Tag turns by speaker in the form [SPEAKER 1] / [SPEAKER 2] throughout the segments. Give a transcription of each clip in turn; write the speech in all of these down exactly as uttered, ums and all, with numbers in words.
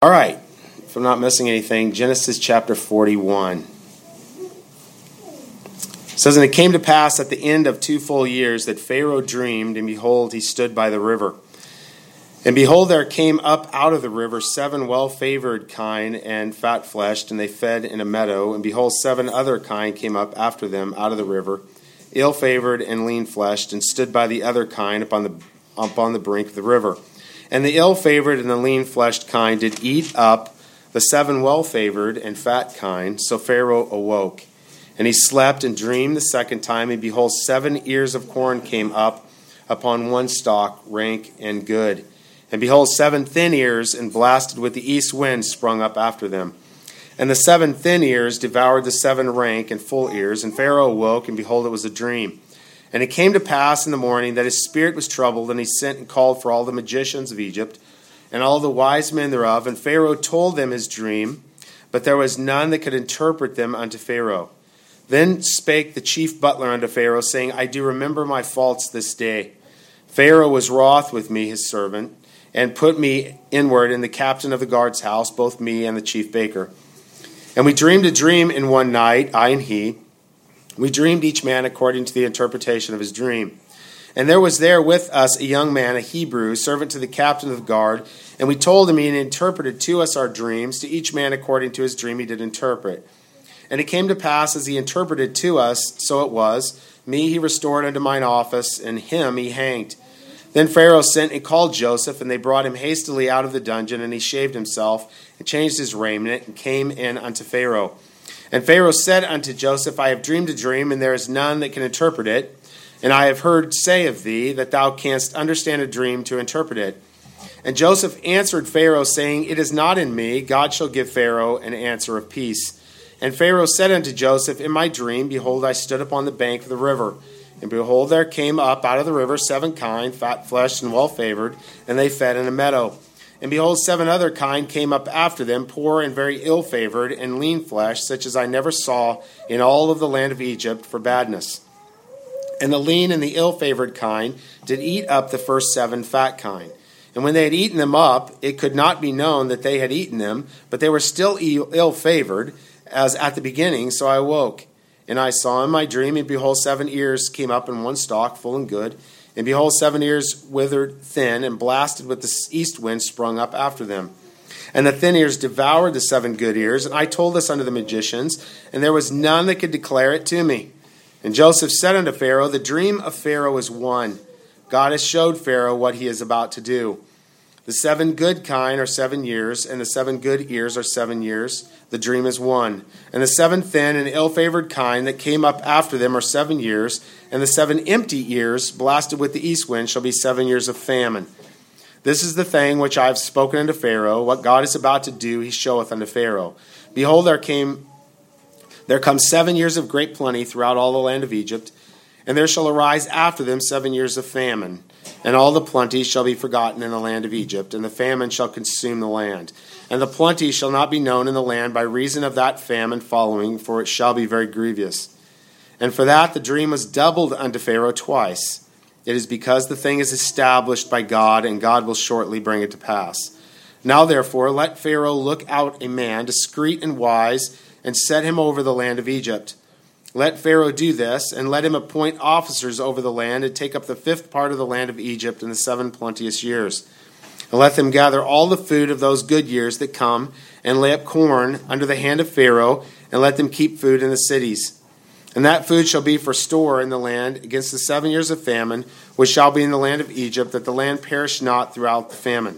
[SPEAKER 1] All right, if I'm not missing anything, Genesis chapter forty-one. It says, "And it came to pass at the end of two full years that Pharaoh dreamed, and behold, he stood by the river. And behold, there came up out of the river seven well-favored kine and fat-fleshed, and they fed in a meadow. And behold, seven other kine came up after them out of the river, ill-favored and lean-fleshed, and stood by the other kine upon the upon the brink of the river. And the ill-favored and the lean-fleshed kine did eat up the seven well-favored and fat kine. So Pharaoh awoke, and he slept and dreamed the second time. And behold, seven ears of corn came up upon one stalk, rank and good. And behold, seven thin ears and blasted with the east wind sprung up after them. And the seven thin ears devoured the seven rank and full ears. And Pharaoh awoke, and behold, it was a dream. And it came to pass in the morning that his spirit was troubled, and he sent and called for all the magicians of Egypt and all the wise men thereof. And Pharaoh told them his dream, but there was none that could interpret them unto Pharaoh. Then spake the chief butler unto Pharaoh, saying, I do remember my faults this day. Pharaoh was wroth with me, his servant, and put me inward in the captain of the guard's house, both me and the chief baker. And we dreamed a dream in one night, I and he. We dreamed each man according to the interpretation of his dream. And there was there with us a young man, a Hebrew, servant to the captain of the guard. And we told him, and he interpreted to us our dreams. To each man according to his dream he did interpret. And it came to pass, as he interpreted to us, so it was. Me he restored unto mine office, and him he hanged. Then Pharaoh sent and called Joseph, and they brought him hastily out of the dungeon. And he shaved himself, and changed his raiment, and came in unto Pharaoh. And Pharaoh said unto Joseph, I have dreamed a dream, and there is none that can interpret it. And I have heard say of thee, that thou canst understand a dream to interpret it. And Joseph answered Pharaoh, saying, It is not in me. God shall give Pharaoh an answer of peace. And Pharaoh said unto Joseph, In my dream, behold, I stood upon the bank of the river. And behold, there came up out of the river seven kine, fat-fleshed and well-favored, and they fed in a meadow. And behold, seven other kine came up after them, poor and very ill-favored, and lean-fleshed, such as I never saw in all of the land of Egypt for badness. And the lean and the ill-favored kine did eat up the first seven fat kine. And when they had eaten them up, it could not be known that they had eaten them, but they were still ill-favored, as at the beginning. So I awoke, and I saw in my dream, and behold, seven ears came up in one stalk, full and good. And behold, seven ears withered thin, and blasted with the east wind sprung up after them. And the thin ears devoured the seven good ears. And I told this unto the magicians, and there was none that could declare it to me. And Joseph said unto Pharaoh, The dream of Pharaoh is one. God has showed Pharaoh what he is about to do. The seven good kine are seven years, and the seven good ears are seven years. The dream is one. And the seven thin and ill-favored kine that came up after them are seven years, and the seven empty ears, blasted with the east wind, shall be seven years of famine. This is the thing which I have spoken unto Pharaoh. What God is about to do, he showeth unto Pharaoh. Behold, there came, there come seven years of great plenty throughout all the land of Egypt, and there shall arise after them seven years of famine. And all the plenty shall be forgotten in the land of Egypt, and the famine shall consume the land. And the plenty shall not be known in the land by reason of that famine following, for it shall be very grievous. And for that the dream was doubled unto Pharaoh twice. It is because the thing is established by God, and God will shortly bring it to pass. Now therefore let Pharaoh look out a man discreet and wise, and set him over the land of Egypt. Let Pharaoh do this, and let him appoint officers over the land, and take up the fifth part of the land of Egypt in the seven plenteous years. And let them gather all the food of those good years that come, and lay up corn under the hand of Pharaoh, and let them keep food in the cities. And that food shall be for store in the land against the seven years of famine, which shall be in the land of Egypt, that the land perish not throughout the famine.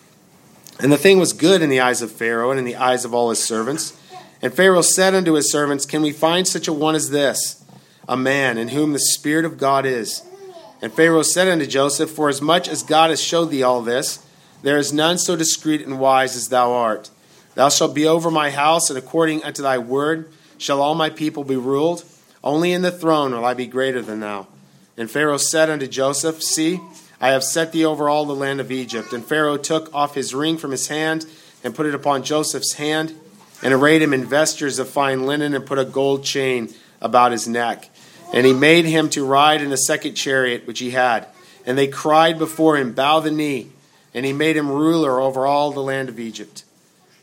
[SPEAKER 1] And the thing was good in the eyes of Pharaoh, and in the eyes of all his servants. And Pharaoh said unto his servants, Can we find such a one as this, a man in whom the Spirit of God is? And Pharaoh said unto Joseph, Forasmuch as God has showed thee all this, there is none so discreet and wise as thou art. Thou shalt be over my house, and according unto thy word shall all my people be ruled. Only in the throne will I be greater than thou. And Pharaoh said unto Joseph, See, I have set thee over all the land of Egypt. And Pharaoh took off his ring from his hand, and put it upon Joseph's hand, and arrayed him in vestures of fine linen, and put a gold chain about his neck. And he made him to ride in a second chariot which he had. And they cried before him, Bow the knee. And he made him ruler over all the land of Egypt.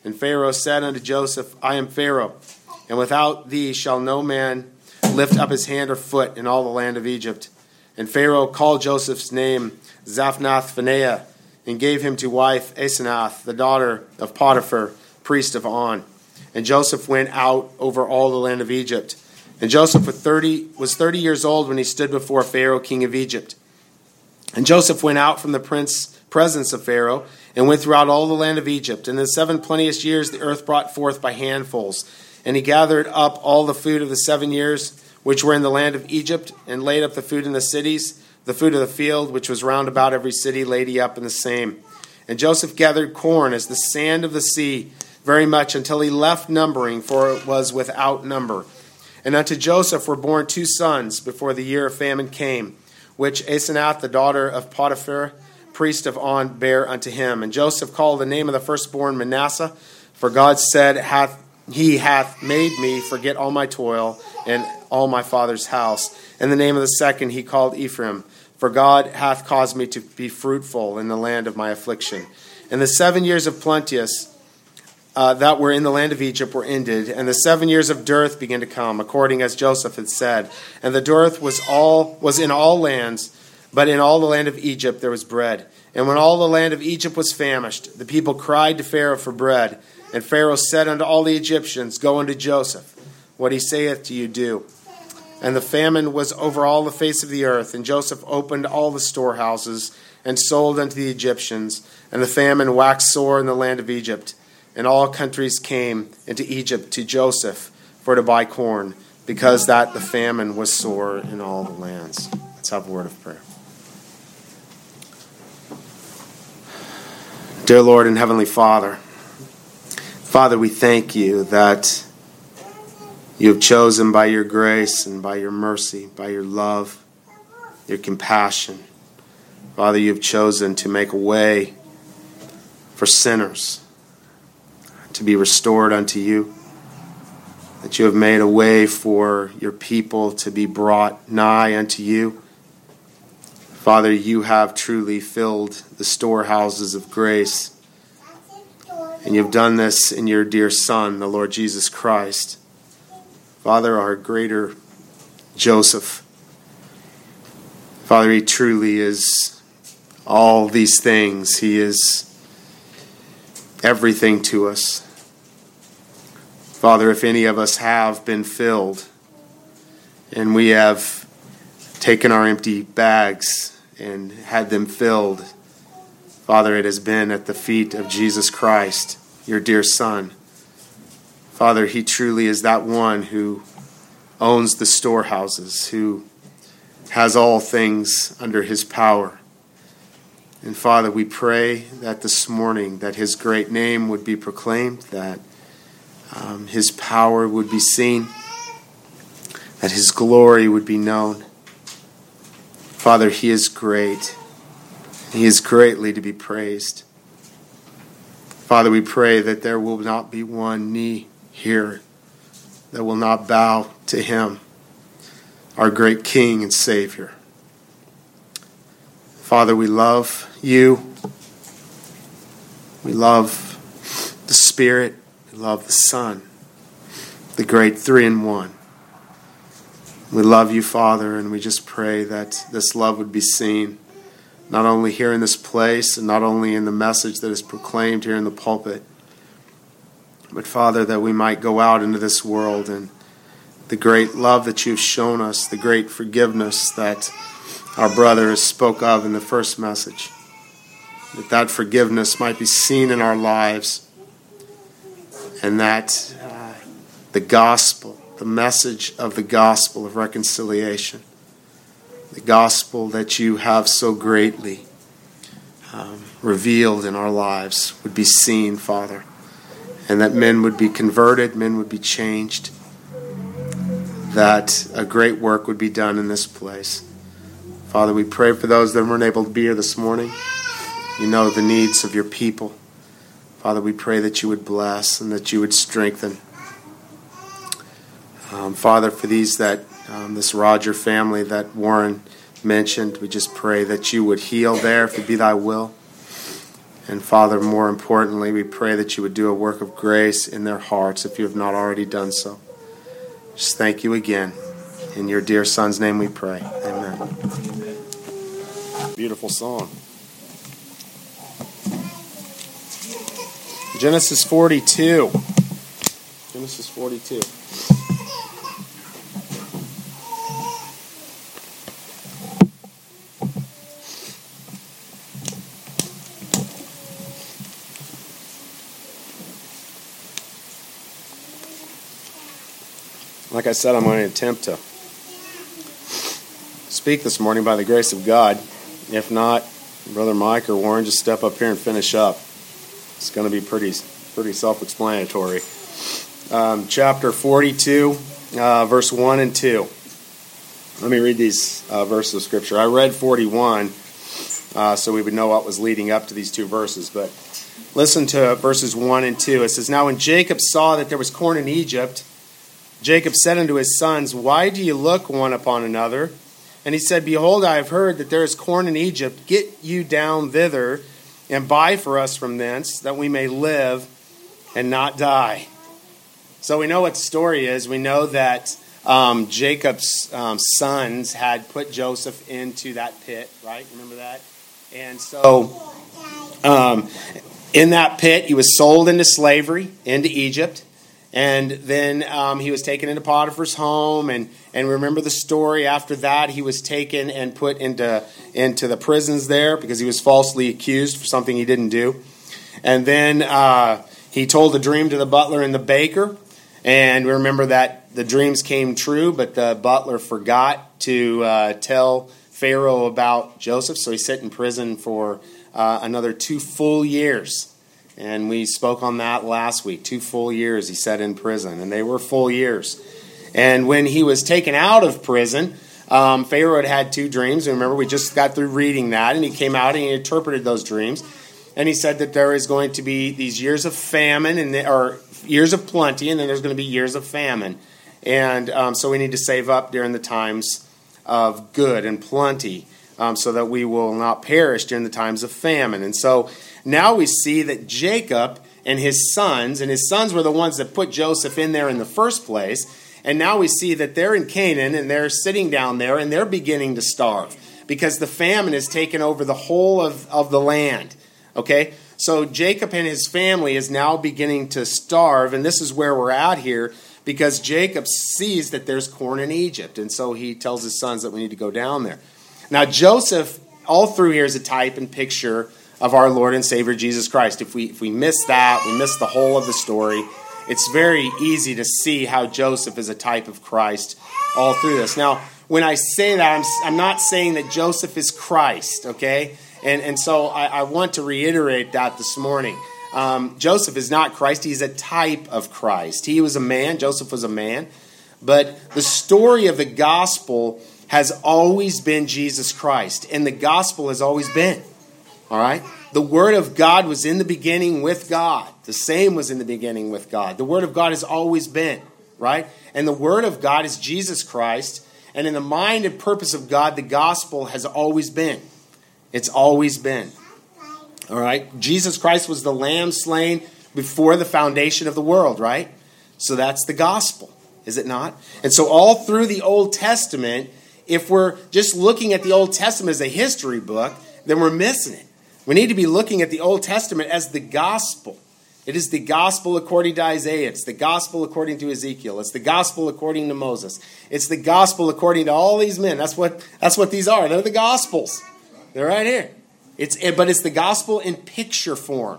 [SPEAKER 1] And Pharaoh said unto Joseph, I am Pharaoh, and without thee shall no man lift up his hand or foot in all the land of Egypt. And Pharaoh called Joseph's name Zaphnath-Phaneah, and gave him to wife Asenath, the daughter of Potiphar, priest of On. And Joseph went out over all the land of Egypt. And Joseph was thirty, was thirty years old when he stood before Pharaoh, king of Egypt. And Joseph went out from the prince, presence of Pharaoh, and went throughout all the land of Egypt. And in the seven plenteous years the earth brought forth by handfuls. And he gathered up all the food of the seven years which were in the land of Egypt, and laid up the food in the cities. The food of the field, which was round about every city, laid he up in the same. And Joseph gathered corn as the sand of the sea, very much, until he left numbering, for it was without number. And unto Joseph were born two sons before the year of famine came, which Asenath, the daughter of Potiphar, priest of On, bare unto him. And Joseph called the name of the firstborn Manasseh, for God said, hath He hath made me forget all my toil and all my father's house. And the name of the second he called Ephraim, for God hath caused me to be fruitful in the land of my affliction. And the seven years of plenteous uh, that were in the land of Egypt were ended, and the seven years of dearth began to come, according as Joseph had said. And the dearth was all was in all lands, but in all the land of Egypt there was bread. And when all the land of Egypt was famished, the people cried to Pharaoh for bread. And Pharaoh said unto all the Egyptians, Go unto Joseph, what he saith to you do. And the famine was over all the face of the earth, and Joseph opened all the storehouses, and sold unto the Egyptians. And the famine waxed sore in the land of Egypt. And all countries came into Egypt to Joseph for to buy corn, because that the famine was sore in all the lands. Let's have a word of prayer. Dear Lord and Heavenly Father, Father, we thank you that you have chosen by your grace and by your mercy, by your love, your compassion. Father, you have chosen to make a way for sinners to be restored unto you. That you have made a way for your people to be brought nigh unto you. Father, you have truly filled the storehouses of grace. And you've done this in your dear Son, the Lord Jesus Christ. Father, our greater Joseph. Father, he truly is all these things. He is everything to us. Father, if any of us have been filled and we have taken our empty bags and had them filled, Father, it has been at the feet of Jesus Christ, your dear Son. Father, he truly is that one who owns the storehouses, who has all things under his power. And Father, we pray that this morning that his great name would be proclaimed, that um, his power would be seen, that his glory would be known. Father, he is great. He is greatly to be praised. Father, we pray that there will not be one knee here that will not bow to him, our great King and Savior. Father, we love you. We love the Spirit. We love the Son, the great three in one. We love you, Father, and we just pray that this love would be seen not only here in this place and not only in the message that is proclaimed here in the pulpit, but Father, that we might go out into this world and the great love that you've shown us, the great forgiveness that our brother spoke of in the first message, that that forgiveness might be seen in our lives, and that uh, the gospel, the message of the gospel of reconciliation, the gospel that you have so greatly um, revealed in our lives would be seen, Father, and that men would be converted, men would be changed, that a great work would be done in this place. Father, we pray for those that weren't able to be here this morning. You know the needs of your people. Father, we pray that you would bless and that you would strengthen. Um, Father, for these that, um, this Roger family that Warren mentioned, we just pray that you would heal there if it be thy will. And Father, more importantly, we pray that you would do a work of grace in their hearts if you have not already done so. Just thank you again. In your dear Son's name we pray. Amen. Beautiful song. Genesis forty-two. Genesis forty-two. Like I said, I'm going to attempt to speak this morning by the grace of God. If not, Brother Mike or Warren, just step up here and finish up. It's going to be pretty pretty self-explanatory. Um, chapter forty-two, uh, verse one and two. Let me read these uh, verses of Scripture. I read forty-one, uh, so we would know what was leading up to these two verses. But listen to verses one and two. It says, "Now when Jacob saw that there was corn in Egypt, Jacob said unto his sons, Why do you look one upon another? And he said, Behold, I have heard that there is corn in Egypt. Get you down thither, and buy for us from thence, that we may live and not die." So we know what the story is. We know that um, Jacob's um, sons had put Joseph into that pit, right? Remember that? And so um, in that pit, he was sold into slavery, into Egypt. And then um, he was taken into Potiphar's home, and, and remember the story. After that, he was taken and put into, into the prisons there because he was falsely accused for something he didn't do. And then uh, he told the dream to the butler and the baker, and we remember that the dreams came true, but the butler forgot to uh, tell Pharaoh about Joseph, so he sat in prison for uh, another two full years. And we spoke on that last week. Two full years he sat in prison, and they were full years. And when he was taken out of prison, um, Pharaoh had had two dreams. And remember, we just got through reading that, and he came out and he interpreted those dreams. And he said that there is going to be these years of famine, and the, or years of plenty, and then there's going to be years of famine. And um, so we need to save up during the times of good and plenty, um, so that we will not perish during the times of famine. And so now we see that Jacob and his sons, and his sons were the ones that put Joseph in there in the first place, and now we see that they're in Canaan, and they're sitting down there, and they're beginning to starve, because the famine has taken over the whole of, of the land. Okay? So Jacob and his family is now beginning to starve, and this is where we're at here, because Jacob sees that there's corn in Egypt, and so he tells his sons that we need to go down there. Now Joseph, all through here, is a type and picture of our Lord and Savior Jesus Christ. If we if we miss that, we miss the whole of the story. It's very easy to see how Joseph is a type of Christ all through this. Now, when I say that, I'm, I'm not saying that Joseph is Christ, okay? And and so I, I want to reiterate that this morning. Um, Joseph is not Christ. He's a type of Christ. He was a man. Joseph was a man. But the story of the gospel has always been Jesus Christ. And the gospel has always been. All right? The Word of God was in the beginning with God. The same was in the beginning with God. The Word of God has always been. Right? And the Word of God is Jesus Christ. And in the mind and purpose of God, the gospel has always been. It's always been. All right? Jesus Christ was the lamb slain before the foundation of the world, right? So that's the gospel, is it not? And so all through the Old Testament, if we're just looking at the Old Testament as a history book, then we're missing it. We need to be looking at the Old Testament as the gospel. It is the gospel according to Isaiah. It's the gospel according to Ezekiel. It's the gospel according to Moses. It's the gospel according to all these men. That's what, that's what these are. They're the gospels. They're right here. It's, but it's the gospel in picture form.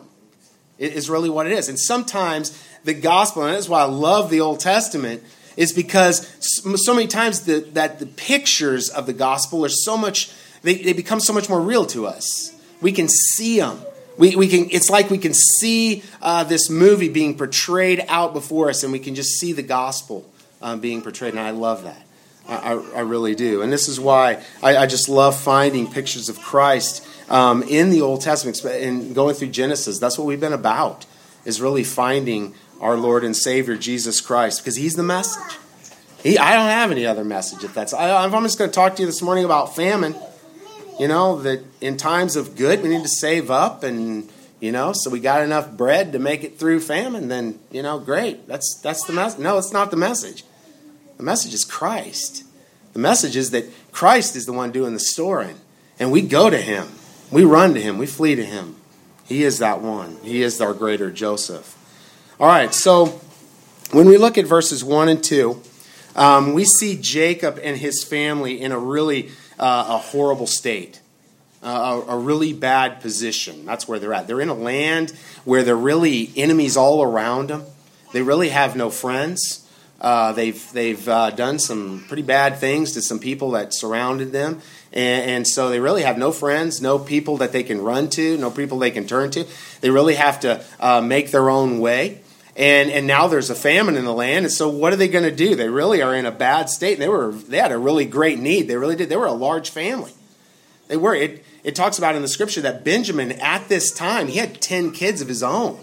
[SPEAKER 1] It is really what it is. And sometimes the gospel, and that's why I love the Old Testament, is because so many times the, that the pictures of the gospel are so much, they, they become so much more real to us. We can see them. We, we can. It's like we can see uh, this movie being portrayed out before us, and we can just see the gospel um, being portrayed. And I love that. I, I really do. And this is why I, I just love finding pictures of Christ um, in the Old Testament and going through Genesis. That's what we've been about, is really finding our Lord and Savior, Jesus Christ, because He's the message. He, I don't have any other message. If that's, I, I'm just going to talk to you this morning about famine. You know, that in times of good, we need to save up and, You know, so we got enough bread to make it through famine, then, you know, great. That's that's the message. No, it's not the message. The message is Christ. The message is that Christ is the one doing the storing. And we go to him. We run to him. We flee to him. He is that one. He is our greater Joseph. All right, so when we look at verses one and two, um, we see Jacob and his family in a really uh, a horrible state. Uh, a, a really bad position. That's where they're at. They're in a land where there are really enemies all around them. They really have no friends. Uh, they've they've uh, done some pretty bad things to some people that surrounded them. And, and so they really have no friends, no people that they can run to, no people they can turn to. They really have to uh, make their own way. And and now there's a famine in the land. And so what are they going to do? They really are in a bad state. They were they had a really great need. They really did. They were a large family. They were. It, It talks about in the scripture that Benjamin, at this time, he had ten kids of his own.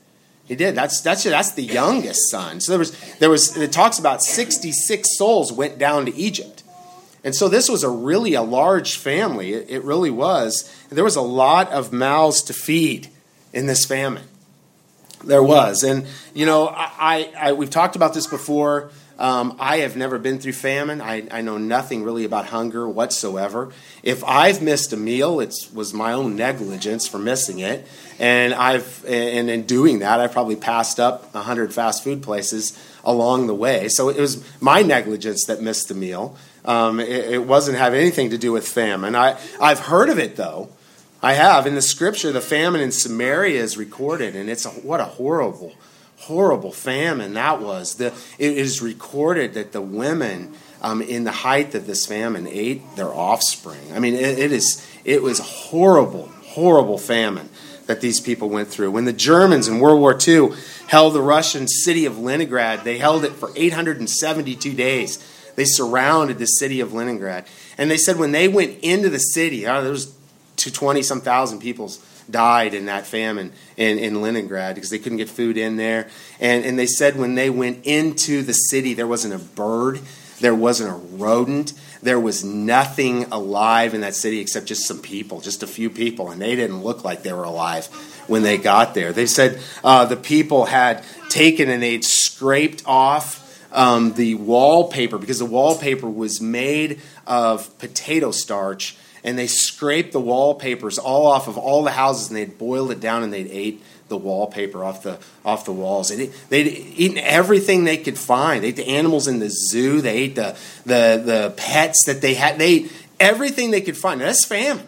[SPEAKER 1] He did. That's that's that's the youngest son. So there was there was. It talks about sixty-six souls went down to Egypt, and so this was a really a large family. It, it really was. And there was a lot of mouths to feed in this famine. There was, and you know, I, I, I we've talked about this before. Um, I have never been through famine. I, I know nothing really about hunger whatsoever. If I've missed a meal, it was my own negligence for missing it. And I've and in doing that, I probably passed up a hundred fast food places along the way. So it was my negligence that missed the meal. Um, it, it wasn't have anything to do with famine. I, I've heard of it, though. I have. In the scripture, the famine in Samaria is recorded, and it's a, what a horrible horrible famine that was. The, it is recorded that the women um, in the height of this famine ate their offspring. I mean, it, it is it was horrible, horrible famine that these people went through. When the Germans in World War Two held the Russian city of Leningrad, they held it for eight hundred seventy-two days. They surrounded the city of Leningrad. And they said when they went into the city, uh, there was twenty-some thousand people died in that famine in, in Leningrad because they couldn't get food in there. And, and they said when they went into the city, there wasn't a bird, there wasn't a rodent, there was nothing alive in that city except just some people, just a few people, and they didn't look like they were alive when they got there. They said uh, the people had taken and they'd scraped off um, the wallpaper because the wallpaper was made of potato starch. And they scraped the wallpapers all off of all the houses, and they'd boiled it down, and they'd ate the wallpaper off the off the walls. They'd, they'd eaten everything they could find. They ate the animals in the zoo. They ate the the the pets that they had. They ate everything they could find. Now, that's famine.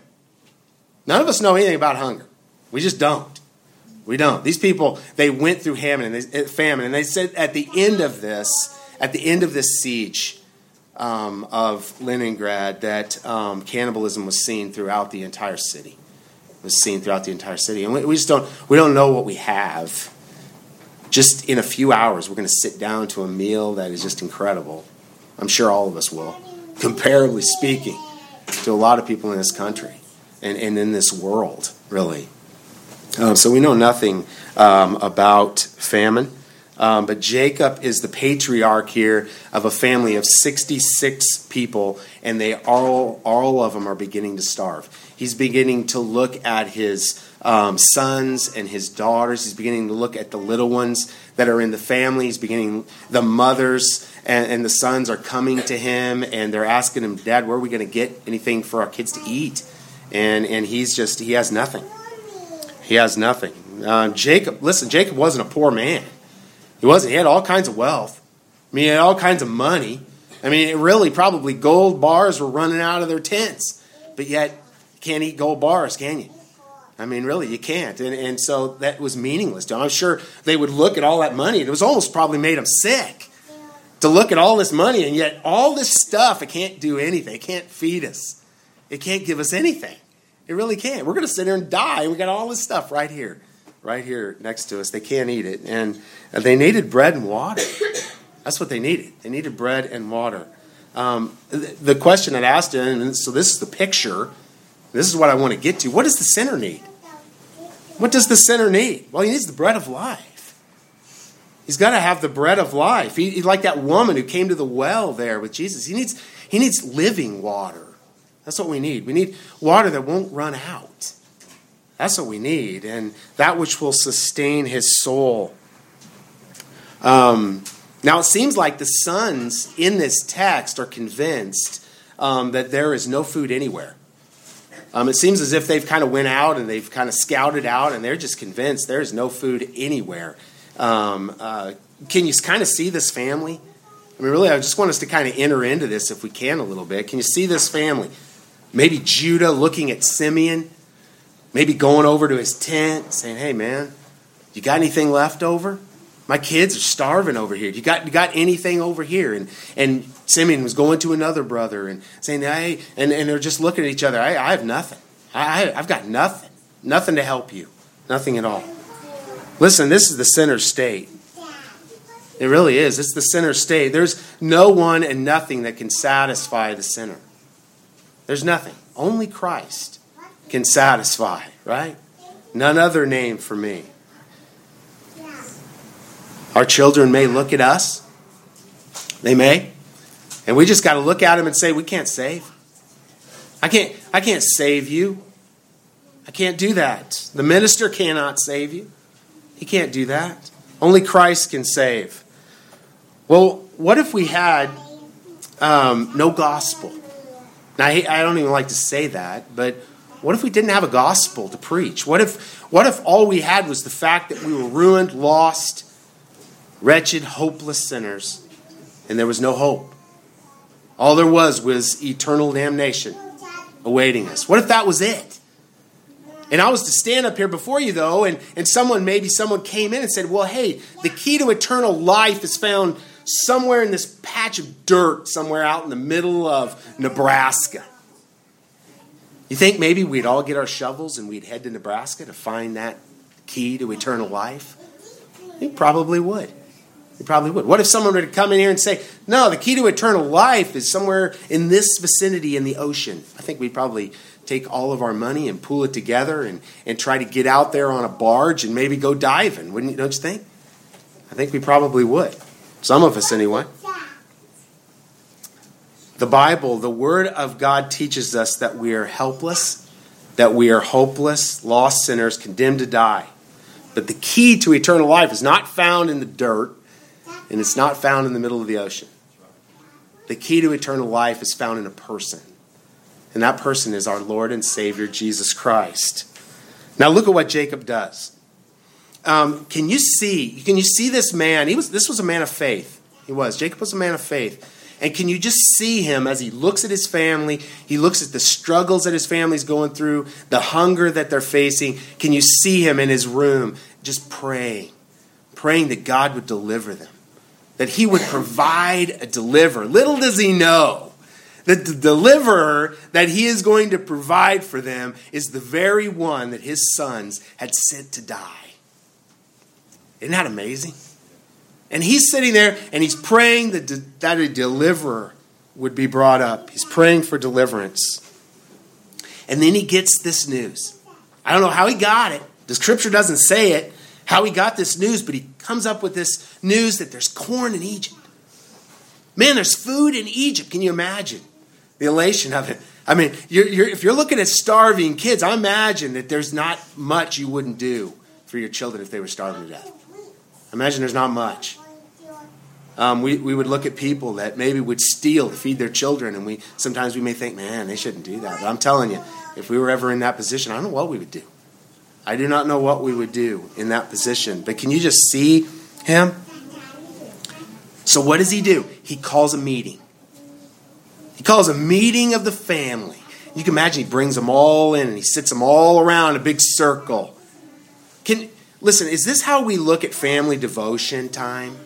[SPEAKER 1] None of us know anything about hunger. We just don't. We don't. These people, they went through famine, and they, famine, and they said at the end of this, at the end of this siege, Um, of Leningrad, that um, cannibalism was seen throughout the entire city. It was seen throughout the entire city, and we, we just don't we don't know what we have. Just in a few hours, we're going to sit down to a meal that is just incredible. I'm sure all of us will, comparably speaking, to a lot of people in this country and, and in this world, really. Um, so we know nothing um, about famine. Um, but Jacob is the patriarch here of a family of sixty-six people, and they all, all of them are beginning to starve. He's beginning to look at his um, sons and his daughters. He's beginning to look at the little ones that are in the family. He's beginning, the mothers and, and the sons are coming to him, and they're asking him, Dad, where are we going to get anything for our kids to eat? And and he's just, he has nothing. He has nothing. Uh, Jacob, listen, Jacob wasn't a poor man. He wasn't. He had all kinds of wealth. I mean, he had all kinds of money. I mean, it really probably gold bars were running out of their tents. But yet, you can't eat gold bars, can you? I mean, really, you can't. And, and so that was meaningless to them. I'm sure they would look at all that money. It was almost probably made them sick to look at all this money. And yet, all this stuff, it can't do anything. It can't feed us. It can't give us anything. It really can't. We're going to sit here and die. We got all this stuff right here. Right here next to us. They can't eat it. And they needed bread and water. That's what they needed. They needed bread and water. Um, the question I'd asked him, and so this is the picture. This is what I want to get to. What does the sinner need? What does the sinner need? Well, he needs the bread of life. He's got to have the bread of life. He, he's like that woman who came to the well there with Jesus. He needs, he needs living water. That's what we need. We need water that won't run out. That's what we need, and that which will sustain his soul. Um, now, it seems like the sons in this text are convinced um, that there is no food anywhere. Um, it seems as if they've kind of went out and they've kind of scouted out, and they're just convinced there is no food anywhere. Um, uh, can you kind of see this family? I mean, really, I just want us to kind of enter into this if we can a little bit. Can you see this family? Maybe Judah looking at Simeon, maybe going over to his tent, saying, "Hey, man, you got anything left over? My kids are starving over here. You got you got anything over here?" And and Simeon was going to another brother and saying, "Hey," and, and they're just looking at each other. I, I have nothing. I, I've got nothing. Nothing to help you. Nothing at all. Listen, this is the sinner's state. It really is. It's the sinner's state. There's no one and nothing that can satisfy the sinner. There's nothing. Only Christ can satisfy, right? None other name for me. Our children may look at us. They may. And we just got to look at them and say, we can't save. I can't, I can't save you. I can't do that. The minister cannot save you. He can't do that. Only Christ can save. Well, what if we had um, no gospel? Now, I, I don't even like to say that, but what if we didn't have a gospel to preach? What if, what if all we had was the fact that we were ruined, lost, wretched, hopeless sinners, and there was no hope? All there was was eternal damnation awaiting us. What if that was it? And I was to stand up here before you, though, and, and someone, maybe someone came in and said, well, hey, the key to eternal life is found somewhere in this patch of dirt, somewhere out in the middle of Nebraska. You think maybe we'd all get our shovels and we'd head to Nebraska to find that key to eternal life? We probably would. We probably would. What if someone were to come in here and say, no, the key to eternal life is somewhere in this vicinity in the ocean? I think we'd probably take all of our money and pool it together and, and try to get out there on a barge and maybe go diving. Wouldn't you, don't you think? I think we probably would. Some of us anyway. The Bible, the Word of God, teaches us that we are helpless, that we are hopeless, lost sinners, condemned to die. But the key to eternal life is not found in the dirt, and it's not found in the middle of the ocean. The key to eternal life is found in a person. And that person is our Lord and Savior, Jesus Christ. Now look at what Jacob does. Um, can you see, can you see this man? He was, this was a man of faith. He was. Jacob was a man of faith. And can you just see him as he looks at his family, he looks at the struggles that his family's going through, the hunger that they're facing. Can you see him in his room just praying, praying that God would deliver them, that he would provide a deliverer? Little does he know that the deliverer that he is going to provide for them is the very one that his sons had sent to die. Isn't that amazing? And he's sitting there and he's praying that, that a deliverer would be brought up. He's praying for deliverance. And then he gets this news. I don't know how he got it. The scripture doesn't say it, how he got this news, but he comes up with this news that there's corn in Egypt. Man, there's food in Egypt. Can you imagine the elation of it? I mean, you're, you're, if you're looking at starving kids, I imagine that there's not much you wouldn't do for your children if they were starving to death. Imagine there's not much. Um, we, we would look at people that maybe would steal to feed their children, and we sometimes we may think, man, they shouldn't do that. But I'm telling you, if we were ever in that position, I don't know what we would do. I do not know what we would do in that position. But can you just see him? So what does he do? He calls a meeting. He calls a meeting of the family. You can imagine he brings them all in, and he sits them all around a big circle. Can Listen, is this how we look at family devotion time?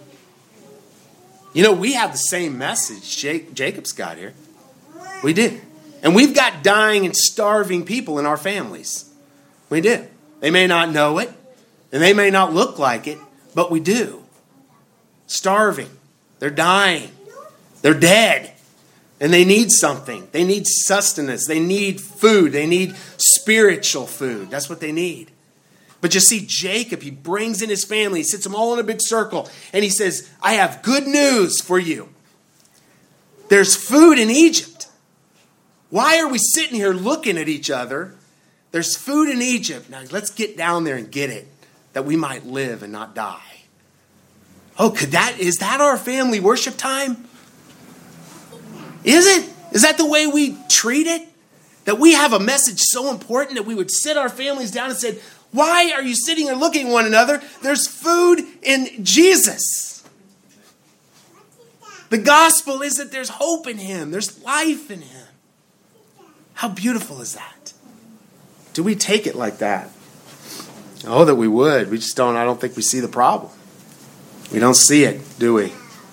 [SPEAKER 1] You know, we have the same message Jacob's got here. We do. And we've got dying and starving people in our families. We do. They may not know it, and they may not look like it, but we do. Starving. They're dying. They're dead. And they need something. They need sustenance. They need food. They need spiritual food. That's what they need. But you see, Jacob, he brings in his family. He sits them all in a big circle. And he says, I have good news for you. There's food in Egypt. Why are we sitting here looking at each other There's food in Egypt. Now let's get down there and get it, that we might live and not die. Oh, could that, is that our family worship time? Is it? Is that the way we treat it? That we have a message so important that we would sit our families down and say, why are you sitting and looking at one another? There's food in Jesus. The gospel is that there's hope in him. There's life in him. How beautiful is that? Do we take it like that? Oh, that we would. We just don't, I don't think we see the problem. We don't see it, do we?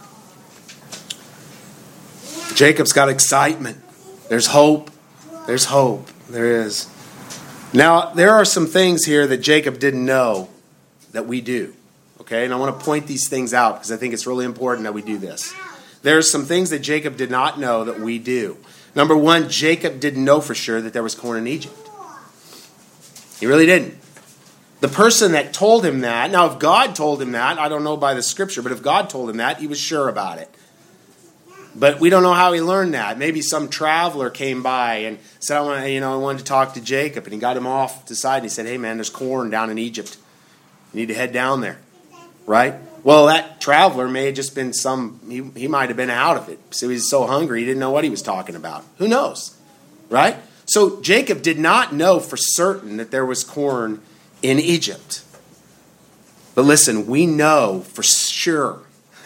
[SPEAKER 1] Jacob's got excitement. There's hope. There's hope. There is. Now, there are some things here that Jacob didn't know that we do. Okay? And I want to point these things out because I think it's really important that we do this. There are some things that Jacob did not know that we do. Number one, Jacob didn't know for sure that there was corn in Egypt. He really didn't. The person that told him that, now if God told him that, I don't know by the scripture, but if God told him that, he was sure about it. But we don't know how he learned that. Maybe some traveler came by and said, I want, you know, I wanted to talk to Jacob, and he got him off to the side and he said, hey man, there's corn down in Egypt. You need to head down there. Right? Well, that traveler may have just been some, he, he might have been out of it. So he was so hungry, he didn't know what he was talking about. Who knows? Right? So Jacob did not know for certain that there was corn in Egypt. But listen, we know for sure.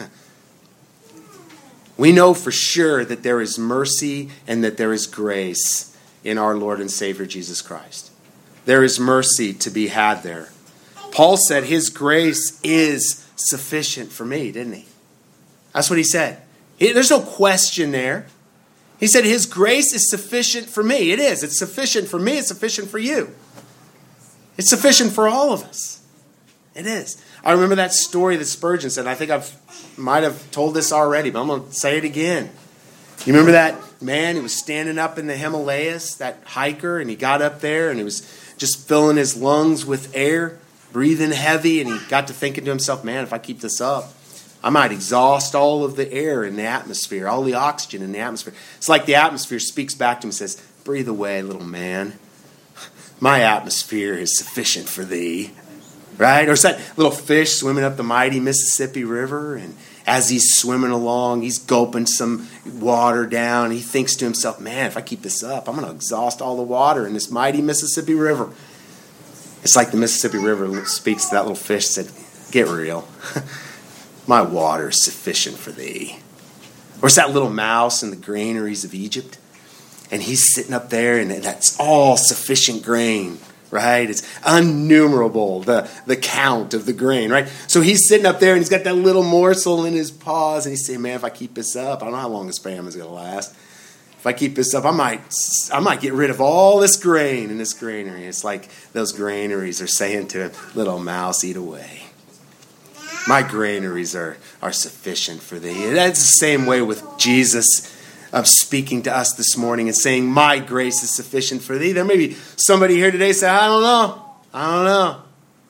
[SPEAKER 1] We know for sure that there is mercy and that there is grace in our Lord and Savior Jesus Christ. There is mercy to be had there. Paul said his grace is sufficient for me, didn't he? That's what he said. There's no question there. He said his grace is sufficient for me. It is. It's sufficient for me. It's sufficient for you. It's sufficient for all of us. It is. I remember that story that Spurgeon said. I think I might have told this already, but I'm going to say it again. You remember that man who was standing up in the Himalayas, that hiker, and he got up there and he was just filling his lungs with air, breathing heavy, and he got to thinking to himself, man, if I keep this up, I might exhaust all of the air in the atmosphere, all the oxygen in the atmosphere. It's like the atmosphere speaks back to him and says, breathe away, little man. My atmosphere is sufficient for thee. Right? Or it's that little fish swimming up the mighty Mississippi River, and as he's swimming along, he's gulping some water down. And he thinks to himself, man, if I keep this up, I'm going to exhaust all the water in this mighty Mississippi River. It's like the Mississippi River speaks to that little fish and said, get real. My water is sufficient for thee. Or it's that little mouse in the granaries of Egypt. And he's sitting up there, and that's all sufficient grain, right? It's innumerable, the, the count of the grain, right? So he's sitting up there, and he's got that little morsel in his paws, and he's saying, man, if I keep this up, I don't know how long this famine's going to last. If I keep this up, I might I might get rid of all this grain in this granary. It's like those granaries are saying to him, little mouse, eat away. My granaries are, are sufficient for thee. And that's the same way with Jesus of speaking to us this morning and saying, my grace is sufficient for thee. There may be somebody here today say, I don't know. I don't know.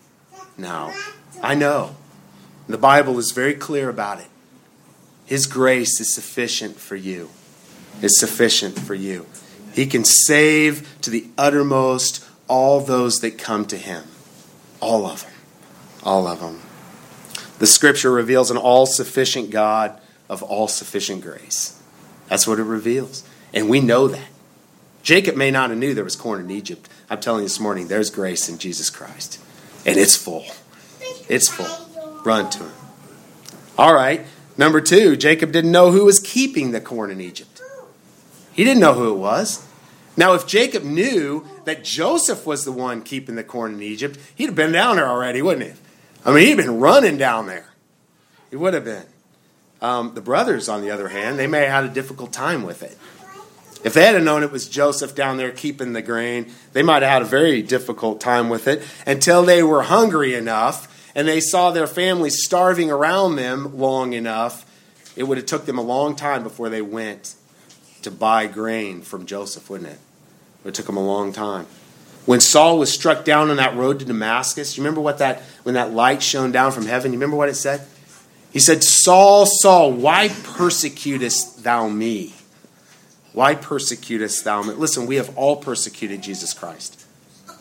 [SPEAKER 1] No, I know. The Bible is very clear about it. His grace is sufficient for you. It's sufficient for you. He can save to the uttermost all those that come to him. All of them. All of them. The scripture reveals an all-sufficient God of all-sufficient grace. That's what it reveals. And we know that. Jacob may not have knew there was corn in Egypt. I'm telling you this morning, there's grace in Jesus Christ. And it's full. It's full. Run to him. All right. Number two, Jacob didn't know who was keeping the corn in Egypt. He didn't know who it was. Now, if Jacob knew that Joseph was the one keeping the corn in Egypt, he'd have been down there already, wouldn't he? I mean, he'd been running down there. He would have been. Um, the brothers, on the other hand, they may have had a difficult time with it. If they had known it was Joseph down there keeping the grain, they might have had a very difficult time with it until they were hungry enough and they saw their family starving around them long enough. It would have took them a long time before they went to buy grain from Joseph, wouldn't it? It would have took them a long time. When Saul was struck down on that road to Damascus, you remember what that, when that light shone down from heaven, you remember what it said? He said, Saul, Saul, why persecutest thou me? Why persecutest thou me? Listen, we have all persecuted Jesus Christ.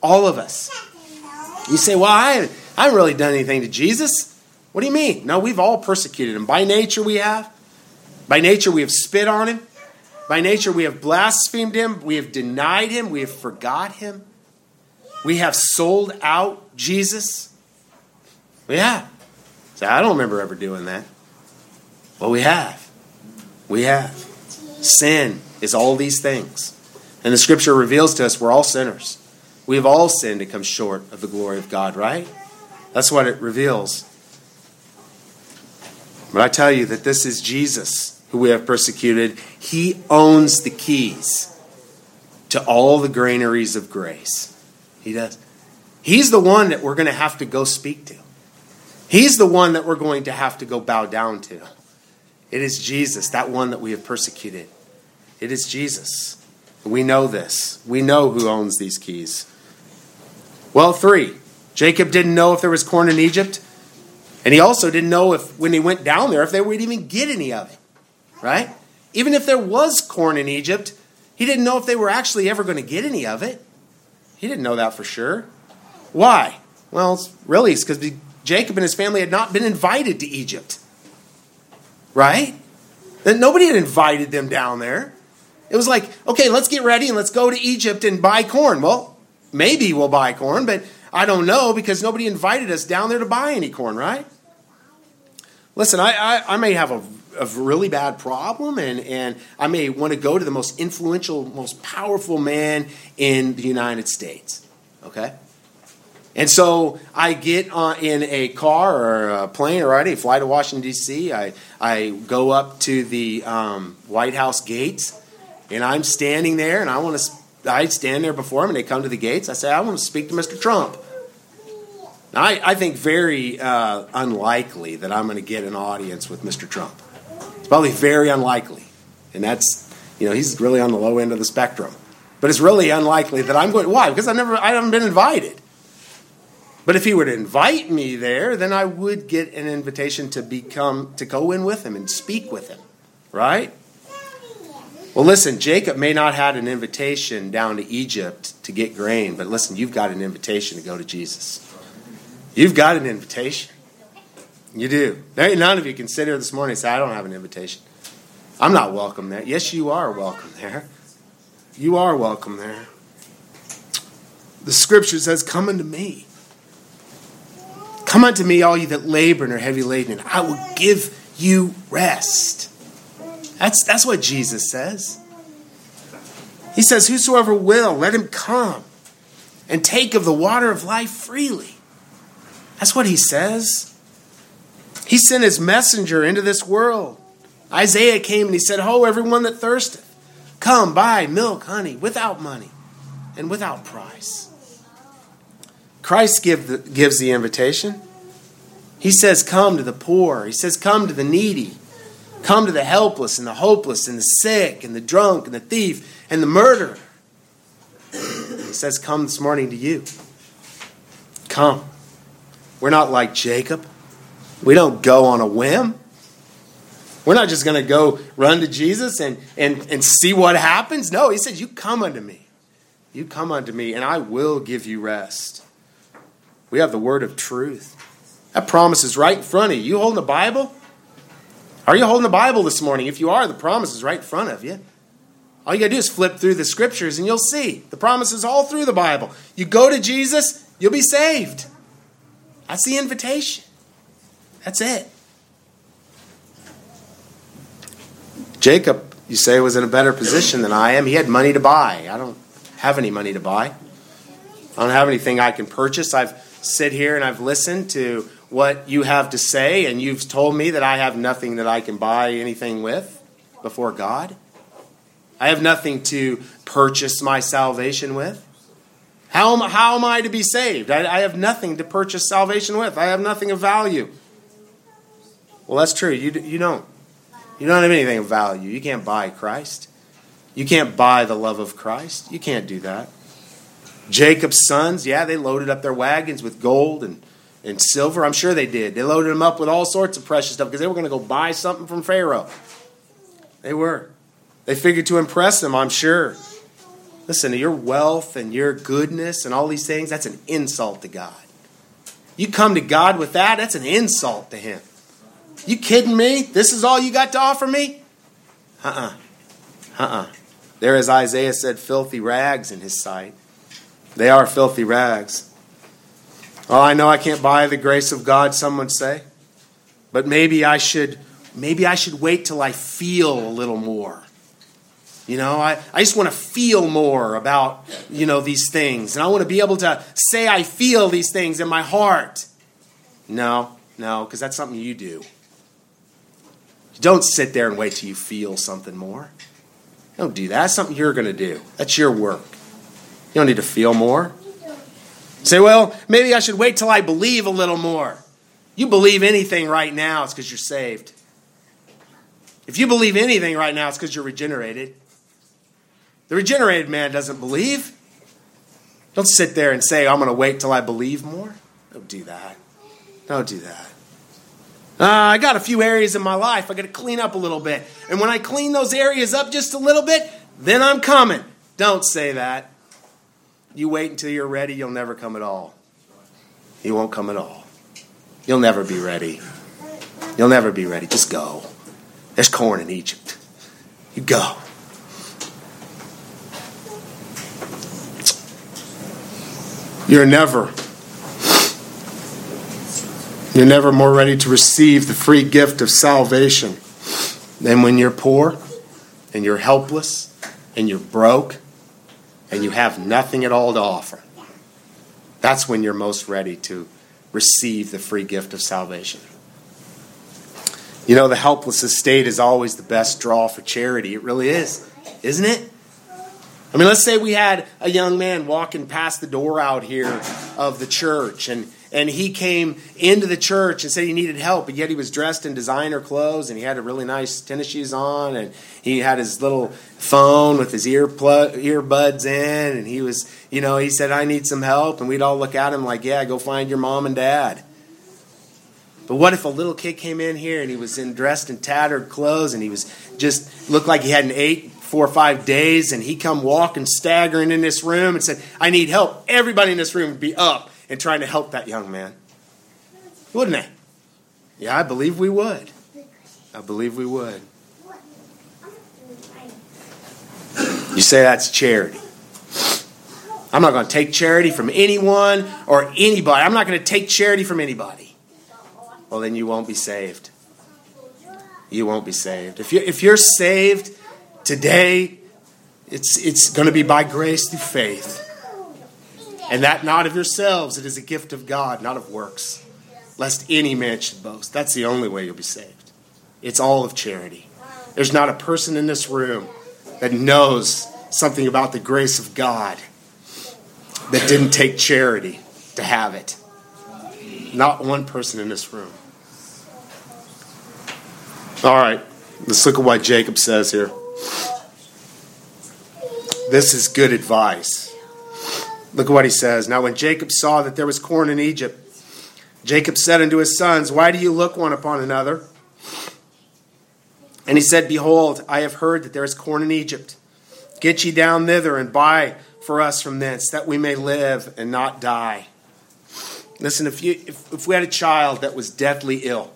[SPEAKER 1] All of us. You say, well, I, I haven't really done anything to Jesus. What do you mean? No, we've all persecuted him. By nature we have. By nature we have spit on him. By nature we have blasphemed him. We have denied him. We have forgot him. We have sold out Jesus. We have. So I don't remember ever doing that. Well, we have. We have. Sin is all these things. And the scripture reveals to us we're all sinners. We have all sinned and come short of the glory of God, right? That's what it reveals. But I tell you that this is Jesus who we have persecuted. He owns the keys to all the granaries of grace. He does. He's the one that we're going to have to go speak to. He's the one that we're going to have to go bow down to. It is Jesus, that one that we have persecuted. It is Jesus. We know this. We know who owns these keys. Well, three, Jacob didn't know if there was corn in Egypt. And he also didn't know if, when he went down there, if they would even get any of it. Right? Even if there was corn in Egypt, he didn't know if they were actually ever going to get any of it. He didn't know that for sure. Why? Well, it's really, it's because Jacob and his family had not been invited to Egypt. Right? That nobody had invited them down there. It was like, okay, let's get ready and let's go to Egypt and buy corn. Well, maybe we'll buy corn, but I don't know because nobody invited us down there to buy any corn, right? Listen, I, I, I may have a, a really bad problem and, and I may want to go to the most influential, most powerful man in the United States, okay? And so I get on, in a car or a plane or I fly to Washington, D C I, I go up to the um, White House gates and I'm standing there and I want to I stand there before them and they come to the gates. I say, I want to speak to Mister Trump. Now, I, I think very uh, unlikely that I'm going to get an audience with Mister Trump. It's probably very unlikely. And that's, you know, he's really on the low end of the spectrum. But it's really unlikely that I'm going, why? Because I've never, I haven't been invited. But if he were to invite me there, then I would get an invitation to become, to go in with him and speak with him. Right? Well, listen, Jacob may not have had an invitation down to Egypt to get grain, but listen, you've got an invitation to go to Jesus. You've got an invitation. You do. There ain't none of you can sit here this morning and say, I don't have an invitation. I'm not welcome there. Yes, you are welcome there. You are welcome there. The scripture says, come unto me. Come unto me, all you that labor and are heavy laden, and I will give you rest. That's, that's what Jesus says. He says, whosoever will, let him come and take of the water of life freely. That's what he says. He sent his messenger into this world. Isaiah came and he said, ho, everyone that thirsteth, come buy milk, honey, without money and without price. Christ give the, gives the invitation. He says, come to the poor. He says, come to the needy. Come to the helpless and the hopeless and the sick and the drunk and the thief and the murderer. He says, come this morning to you. Come. We're not like Jacob. We don't go on a whim. We're not just going to go run to Jesus and, and, and see what happens. No, he says, you come unto me. You come unto me and I will give you rest. We have the word of truth. That promise is right in front of you. You holding the Bible? Are you holding the Bible this morning? If you are, the promise is right in front of you. All you got to do is flip through the scriptures and you'll see. The promise is all through the Bible. You go to Jesus, you'll be saved. That's the invitation. That's it. Jacob, you say, was in a better position than I am. He had money to buy. I don't have any money to buy. I don't have anything I can purchase. I've sit here and I've listened to what you have to say, and you've told me that I have nothing that I can buy anything with before God. I have nothing to purchase my salvation with. How am, how am I to be saved? I, I have nothing to purchase salvation with. I have nothing of value. Well, that's true. You, you don't. You don't have anything of value. You can't buy Christ. You can't buy the love of Christ. You can't do that. Jacob's sons, yeah, they loaded up their wagons with gold and, and silver. I'm sure they did. They loaded them up with all sorts of precious stuff because they were going to go buy something from Pharaoh. They were. They figured to impress him, I'm sure. Listen, your wealth and your goodness and all these things, that's an insult to God. You come to God with that, that's an insult to him. You kidding me? This is all you got to offer me? Uh-uh. Uh-uh. They're, as Isaiah said, filthy rags in his sight. They are filthy rags. Oh, I know I can't buy the grace of God, some would say. But maybe I should, maybe I should wait till I feel a little more. You know, I, I just want to feel more about, you know, these things. And I want to be able to say I feel these things in my heart. No, no, because that's something you do. You don't sit there and wait till you feel something more. Don't do that. That's something you're going to do. That's your work. You don't need to feel more. Say, well, maybe I should wait till I believe a little more. You believe anything right now, it's because you're saved. If you believe anything right now, it's because you're regenerated. The regenerated man doesn't believe. Don't sit there and say, I'm going to wait till I believe more. Don't do that. Don't do that. Uh, I got a few areas in my life I got to clean up a little bit. And when I clean those areas up just a little bit, then I'm coming. Don't say that. You wait until you're ready, you'll never come at all. You won't come at all. You'll never be ready. You'll never be ready. Just go. There's corn in Egypt. You go. You're never, you're never more ready to receive the free gift of salvation than when you're poor and you're helpless and you're broke and you have nothing at all to offer. That's when you're most ready to receive the free gift of salvation. You know, the helpless estate is always the best draw for charity. It really is, isn't it? I mean, let's say we had a young man walking past the door out here of the church, and, and he came into the church and said he needed help, but yet he was dressed in designer clothes, and he had a really nice tennis shoes on, and he had his little phone with his ear pl- earbuds in, and he was, you know, he said, I need some help, and we'd all look at him like, yeah, go find your mom and dad. But what if a little kid came in here and he was in dressed in tattered clothes, and he was just looked like he hadn't ate four or five days, and he come walking, staggering in this room and said, I need help. Everybody in this room would be up and trying to help that young man. Wouldn't they? Yeah, I believe we would. I believe we would. You say that's charity. I'm not going to take charity from anyone or anybody. I'm not going to take charity from anybody. Well, then you won't be saved. You won't be saved. If you if you're saved today, it's it's going to be by grace through faith. And that not of yourselves, it is a gift of God, not of works, lest any man should boast. That's the only way you'll be saved. It's all of charity. There's not a person in this room that knows something about the grace of God that didn't take charity to have it. Not one person in this room. All right, let's look at what Jacob says here. This is good advice. Look at what he says. Now when Jacob saw that there was corn in Egypt, Jacob said unto his sons, why do you look one upon another? And he said, behold, I have heard that there is corn in Egypt. Get ye down thither and buy for us from thence, that we may live and not die. Listen, if you if, if we had a child that was deathly ill,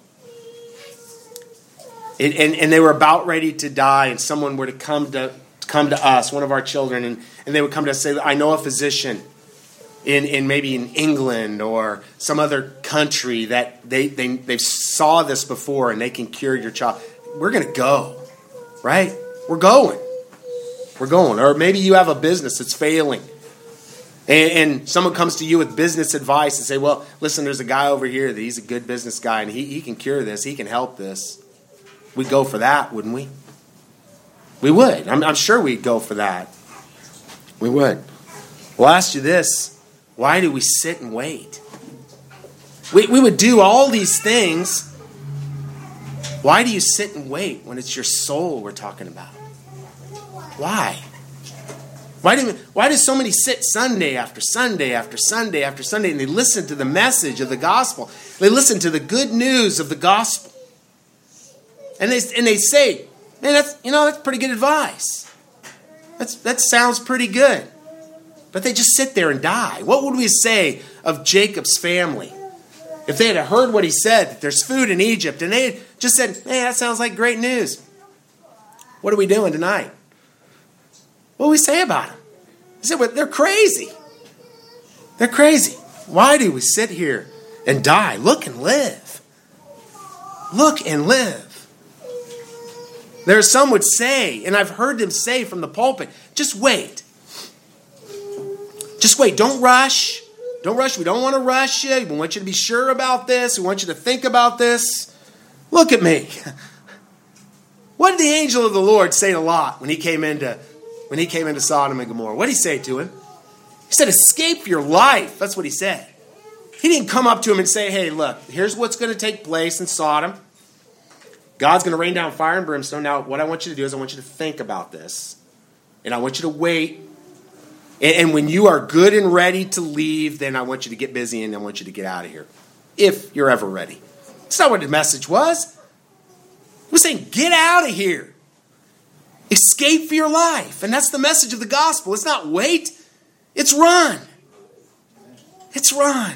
[SPEAKER 1] and, and, and they were about ready to die, and someone were to come to come to us, one of our children, and, and they would come to us and say, I know a physician in, in maybe in England or some other country that they, they, they saw this before and they can cure your child. We're going to go, right? We're going. We're going. Or maybe you have a business that's failing. And, and someone comes to you with business advice and say, well, listen, there's a guy over here that he's a good business guy and he, he can cure this. He can help this. We'd go for that, wouldn't we? We would. I'm, I'm sure we'd go for that. We would. Well, I'll ask you this. Why do we sit and wait? We, we would do all these things. Why do you sit and wait when it's your soul we're talking about? Why? Why do, why do so many sit Sunday after Sunday after Sunday after Sunday and they listen to the message of the gospel? They listen to the good news of the gospel. And they, and they say, man, that's, you know, that's pretty good advice. That's, that sounds pretty good. But they just sit there and die. What would we say of Jacob's family if they had heard what he said, that there's food in Egypt, and they just said, hey, that sounds like great news. What are we doing tonight? What do we say about them? We said, well, they're crazy. They're crazy. Why do we sit here and die? Look and live. Look and live. There are some would say, and I've heard them say from the pulpit, just wait. Just wait. Don't rush. Don't rush. We don't want to rush you. We want you to be sure about this. We want you to think about this. Look at me. What did the angel of the Lord say to Lot when he came into, when he came into Sodom and Gomorrah? What did he say to him? He said, escape your life. That's what he said. He didn't come up to him and say, hey, look, here's what's going to take place in Sodom. God's going to rain down fire and brimstone. Now, what I want you to do is I want you to think about this. And I want you to wait. And, and when you are good and ready to leave, then I want you to get busy and I want you to get out of here. If you're ever ready. That's not what the message was. He was saying, get out of here. Escape for your life. And that's the message of the gospel. It's not wait. It's run. It's run.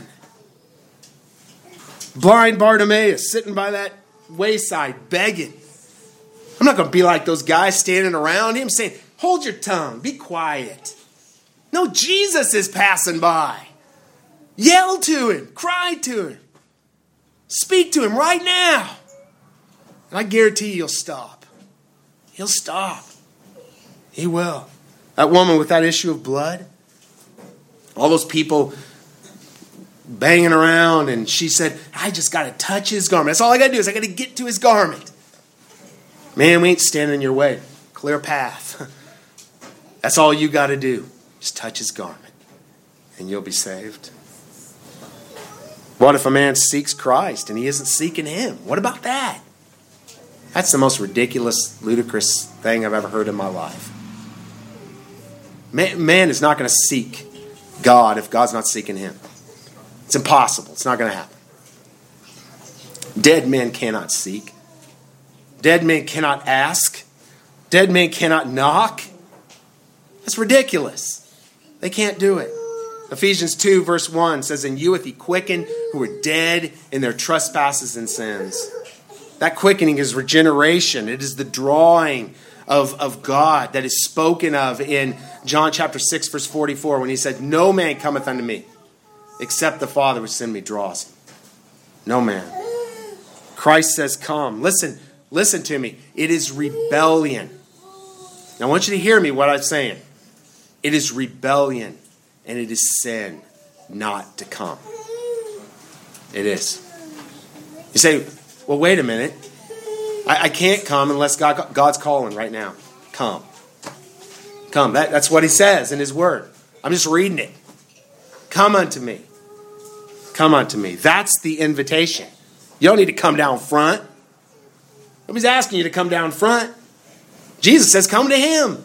[SPEAKER 1] Blind Bartimaeus sitting by that wayside begging. I'm not going to be like those guys standing around him saying, hold your tongue, be quiet. No, Jesus is passing by. Yell to him, cry to him. Speak to him right now. And I guarantee you he'll stop. He'll stop. He will. That woman with that issue of blood, all those people banging around, and she said, I just got to touch his garment. That's all I got to do is I got to get to his garment. Man, we ain't standing in your way. Clear path. That's all you got to do. Just touch his garment, and you'll be saved. What if a man seeks Christ and he isn't seeking him? What about that? That's the most ridiculous, ludicrous thing I've ever heard in my life. Man, man is not going to seek God if God's not seeking him. It's impossible. It's not going to happen. Dead men cannot seek. Dead men cannot ask. Dead men cannot knock. That's ridiculous. They can't do it. Ephesians two verse one says, and you hath he quickened who were dead in their trespasses and sins. That quickening is regeneration. It is the drawing of, of God that is spoken of in John chapter six verse forty-four when he said, no man cometh unto me except the Father which sent me draws him. No man. Christ says, come. Listen, listen to me. It is rebellion. Now I want you to hear me what I'm saying. It is rebellion and it is sin not to come. It is. You say, well, wait a minute. I, I can't come unless God, God's calling right now. Come. Come. That, that's what he says in his word. I'm just reading it. Come unto me. Come unto me. That's the invitation. You don't need to come down front. Nobody's asking you to come down front. Jesus says, come to him.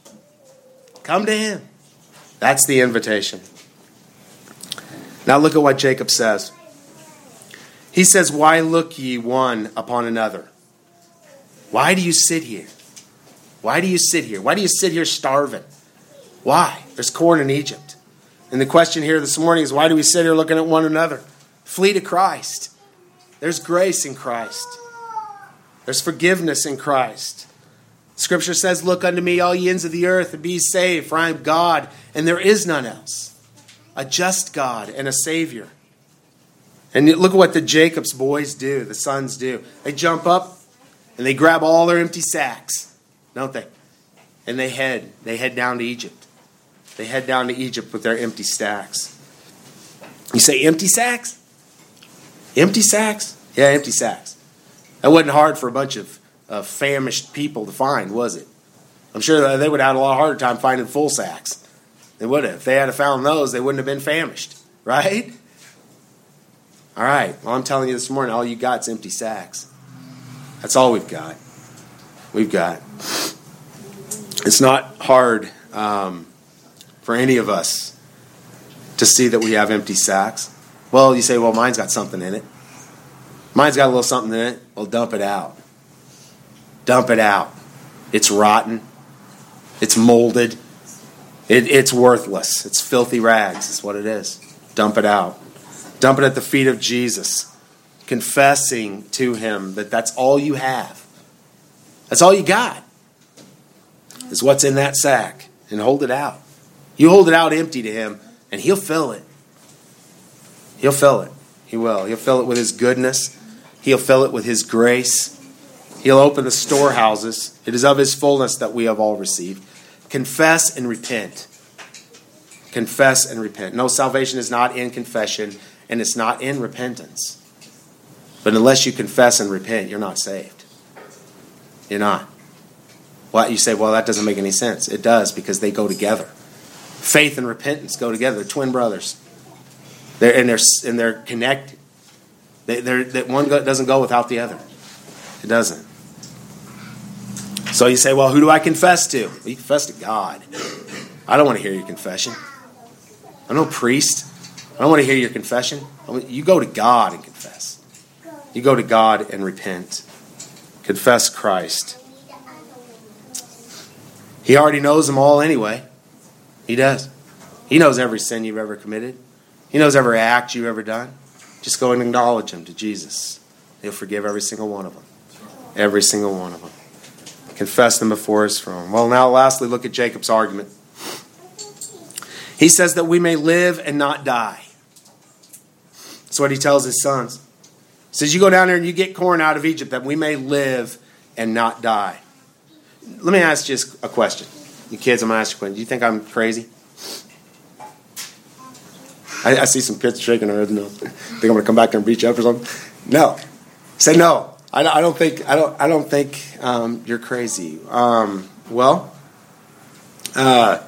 [SPEAKER 1] Come to him. That's the invitation. Now look at what Jacob says. He says, why look ye one upon another? Why do you sit here? Why do you sit here? Why do you sit here starving? Why? There's corn in Egypt. And the question here this morning is, why do we sit here looking at one another? Flee to Christ. There's grace in Christ. There's forgiveness in Christ. Scripture says, look unto me, all ye ends of the earth, and be saved, for I am God, and there is none else. A just God and a Savior. And look at what the Jacob's boys do, the sons do. They jump up, and they grab all their empty sacks, don't they? And they head, they head down to Egypt. They head down to Egypt with their empty sacks. You say empty sacks? Empty sacks? Yeah, empty sacks. That wasn't hard for a bunch of uh, famished people to find, was it? I'm sure they would have had a lot harder time finding full sacks. They would have. If they had found those, they wouldn't have been famished, right? All right. Well, I'm telling you this morning, all you got is empty sacks. That's all we've got. We've got. It's not hard um, for any of us to see that we have empty sacks. Well, you say, well, mine's got something in it. Mine's got a little something in it. Well, dump it out. Dump it out. It's rotten. It's molded. It, it's worthless. It's filthy rags. That's what it is. Dump it out. Dump it at the feet of Jesus. Confessing to him that that's all you have. That's all you got. Is what's in that sack. And hold it out. You hold it out empty to him, and he'll fill it. He'll fill it. He will. He'll fill it with his goodness. He'll fill it with his grace. He'll open the storehouses. It is of his fullness that we have all received. Confess and repent. Confess and repent. No, salvation is not in confession, and it's not in repentance. But unless you confess and repent, you're not saved. You're not. Well, you say, well, that doesn't make any sense. It does, because they go together. Faith and repentance go together. They're twin brothers. They're, and, they're, and they're connected. They, they're, that one go, doesn't go without the other. It doesn't. So you say, well, who do I confess to? Well, you confess to God. I don't want to hear your confession. I'm no priest. I don't want to hear your confession. You go to God and confess. You go to God and repent. Confess Christ. He already knows them all anyway. He does. He knows every sin you've ever committed. He knows every act you've ever done. Just go and acknowledge him to Jesus. He'll forgive every single one of them. Every single one of them. Confess them before his throne. Well, now lastly, look at Jacob's argument. He says that we may live and not die. That's what he tells his sons. He says, you go down there and you get corn out of Egypt that we may live and not die. Let me ask you a question. You kids, I'm going to ask you a question. Do you think I'm crazy? I, I see some kids shaking their heads. No. Think I'm going to come back there and beat you up or something? No. Say no. I, I don't think I don't I don't think um, you're crazy. Um, well, uh,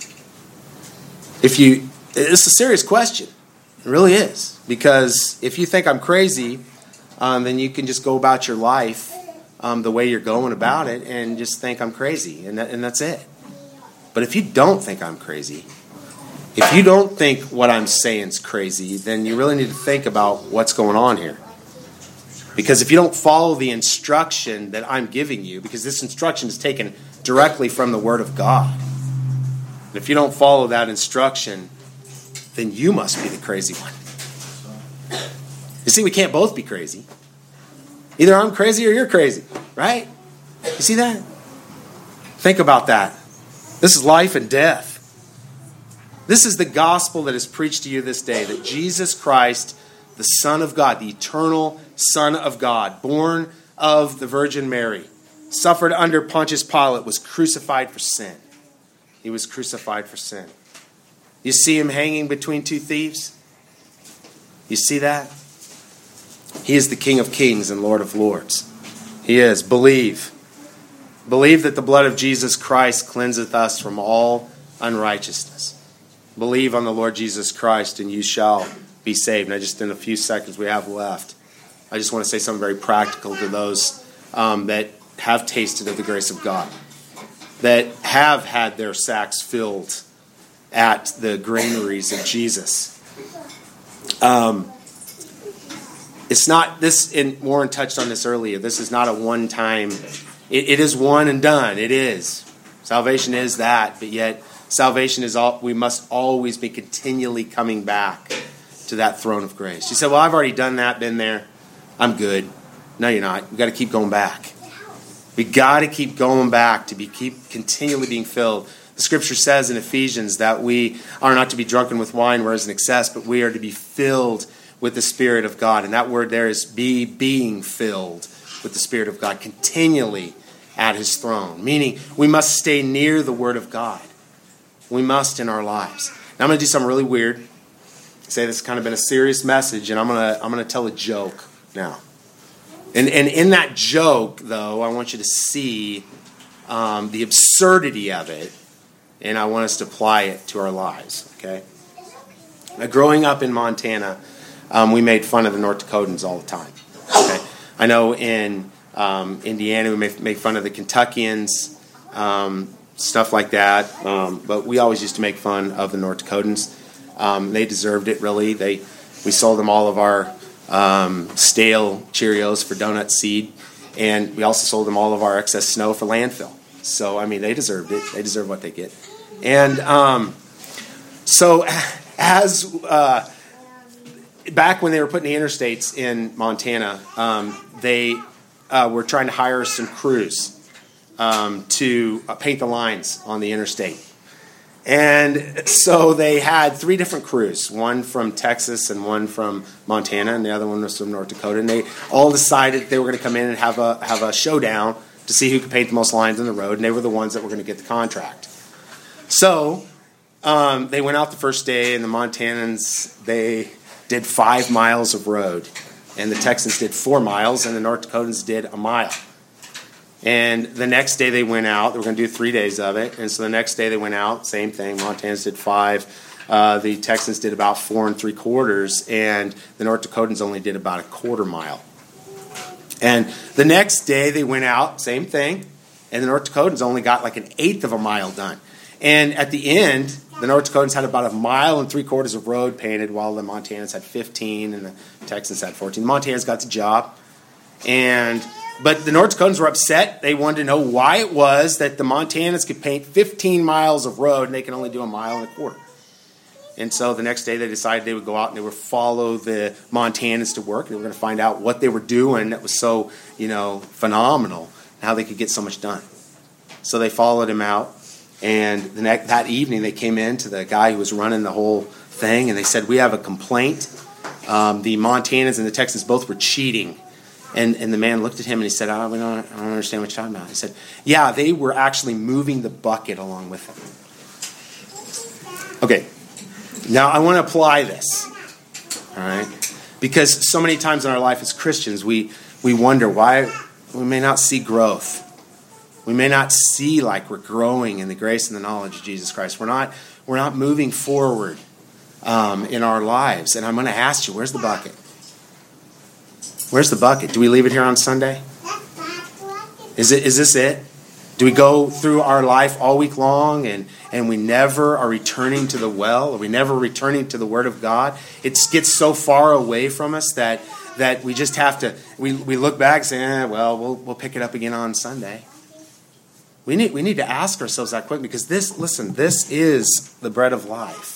[SPEAKER 1] if you, it's a serious question. It really is, because if you think I'm crazy, um, then you can just go about your life um, the way you're going about it, and just think I'm crazy, and that, and that's it. But if you don't think I'm crazy, if you don't think what I'm saying is crazy, then you really need to think about what's going on here. Because if you don't follow the instruction that I'm giving you, because this instruction is taken directly from the Word of God, and if you don't follow that instruction, then you must be the crazy one. You see, we can't both be crazy. Either I'm crazy or you're crazy, right? You see that? Think about that. This is life and death. This is the gospel that is preached to you this day, that Jesus Christ, the Son of God, the eternal Son of God, born of the Virgin Mary, suffered under Pontius Pilate, was crucified for sin. He was crucified for sin. You see him hanging between two thieves? You see that? He is the King of Kings and Lord of Lords. He is. Believe. Believe that the blood of Jesus Christ cleanseth us from all unrighteousness. Believe on the Lord Jesus Christ and you shall be saved. Now, just in a few seconds we have left, I just want to say something very practical to those um, that have tasted of the grace of God, that have had their sacks filled at the granaries of Jesus. Um, it's not this, and Warren touched on this earlier, this is not a one-time, it, it is one and done. It is. Salvation is that, but yet salvation is all, we must always be continually coming back to that throne of grace. You said, well, I've already done that, been there. I'm good. No, you're not. You've got to keep going back. We got to keep going back to be keep continually being filled. The scripture says in Ephesians that we are not to be drunken with wine where is an excess, but we are to be filled with the Spirit of God. And that word there is be being filled with the Spirit of God continually at his throne. Meaning we must stay near the Word of God. We must in our lives. Now I'm going to do something really weird. Say this has kind of been a serious message, and I'm going to I'm going to tell a joke now. And and in that joke, though, I want you to see um, the absurdity of it, and I want us to apply it to our lives. Okay. Now, growing up in Montana, um, we made fun of the North Dakotans all the time. Okay. I know in um, Indiana we make, make fun of the Kentuckians, um, stuff like that. Um, but we always used to make fun of the North Dakotans. Um, they deserved it, really. They we sold them all of our um, stale Cheerios for donut seed, and we also sold them all of our excess snow for landfill. So, I mean, they deserved it. They deserve what they get. And um, so as uh, back when they were putting the interstates in Montana, um, they uh, were trying to hire some crews um, to uh, paint the lines on the interstate. And so they had three different crews, one from Texas and one from Montana, and the other one was from North Dakota. And they all decided they were going to come in and have a have a showdown to see who could paint the most lines on the road, and they were the ones that were going to get the contract. So um, they went out the first day, and the Montanans, they did five miles of road, and the Texans did four miles, and the North Dakotans did a mile. And the next day they went out. They were going to do three days of it. And so the next day they went out, same thing. Montanans did five. Uh, the Texans did about four and three quarters. And the North Dakotans only did about a quarter mile. And the next day they went out, same thing. And the North Dakotans only got like an eighth of a mile done. And at the end, the North Dakotans had about a mile and three quarters of road painted, while the Montanans had fifteen and the Texans had fourteen. The Montanans got the job. And... But the North Dakotans were upset. They wanted to know why it was that the Montanans could paint fifteen miles of road and they can only do a mile and a quarter. And so the next day they decided they would go out and they would follow the Montanans to work. They were going to find out what they were doing that was so, you know, phenomenal and how they could get so much done. So they followed him out. And the next, that evening they came in to the guy who was running the whole thing and they said, "We have a complaint. Um, the Montanans and the Texans both were cheating." And and the man looked at him and he said, I don't, I don't understand what you're talking about. He said, yeah, they were actually moving the bucket along with them. Okay, now I want to apply this, all right? Because so many times in our life as Christians, we, we wonder why we may not see growth. We may not see like we're growing in the grace and the knowledge of Jesus Christ. We're not, we're not moving forward um, in our lives. And I'm going to ask you, where's the bucket? Where's the bucket? Do we leave it here on Sunday? Is it? Is this it? Do we go through our life all week long and, and we never are returning to the well? Are we never returning to the Word of God? It gets so far away from us that that we just have to, we, we look back and say, eh, well, well, we'll pick it up again on Sunday. We need, we need to ask ourselves that quick because this, listen, this is the bread of life.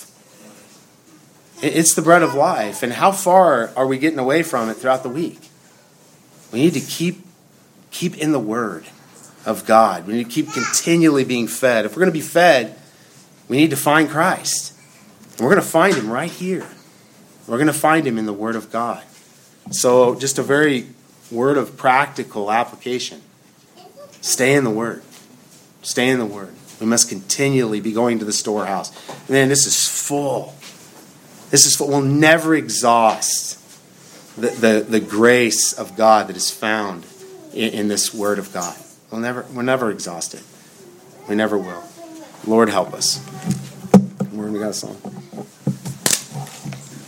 [SPEAKER 1] It's the bread of life. And how far are we getting away from it throughout the week? We need to keep keep in the Word of God. We need to keep continually being fed. If we're going to be fed, we need to find Christ. And we're going to find Him right here. We're going to find Him in the Word of God. So just a very word of practical application. Stay in the Word. Stay in the Word. We must continually be going to the storehouse. Man, this is full. This is full. We'll never exhaust The, the, the grace of God that is found in, in this Word of God. We'll never, we'll never exhaust it. We never will. Lord, help us. We're going to got a song.